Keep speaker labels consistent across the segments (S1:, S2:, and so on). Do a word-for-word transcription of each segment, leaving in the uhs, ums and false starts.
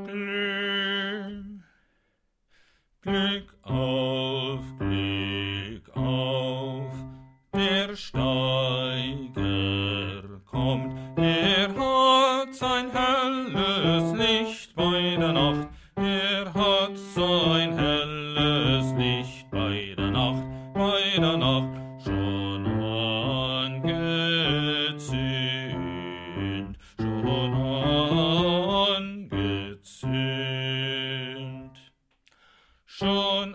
S1: Glück, Glück auf, Glück auf, der Steiger kommt, er hat sein helles Licht bei der Nacht, er hat sein helles Licht bei der Nacht, bei der Nacht schon angezündet, schon angezündet, schon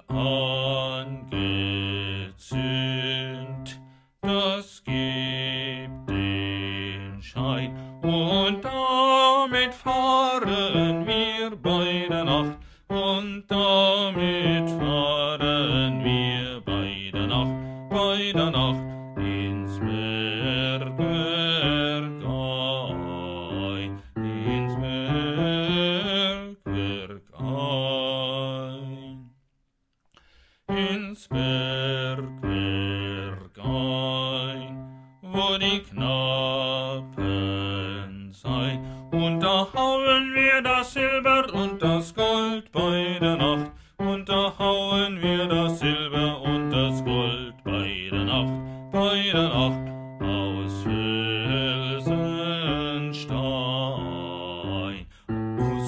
S1: angezündet, das gibt den Schein, und damit fahren wir bei der Nacht, und damit fahren wir bei der Nacht, bei der Nacht ins Bergwerk ein, ins Bergwerk ein, ins Bergwerk ein, wo die Knappen sein, und da hauen wir das Silber und das Gold bei der Nacht, und da hauen wir das Silber und das Gold bei der Nacht, bei der Nacht aus Felsenstein, aus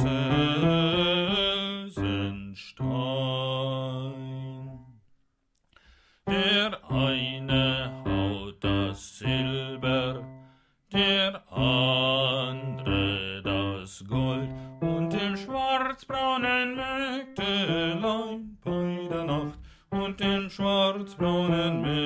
S1: Felsenstein. Der eine haut das Silber, der andere das Gold, und dem schwarzbraunen Mägdelein bei der Nacht, und dem schwarzbraunen Mägdelein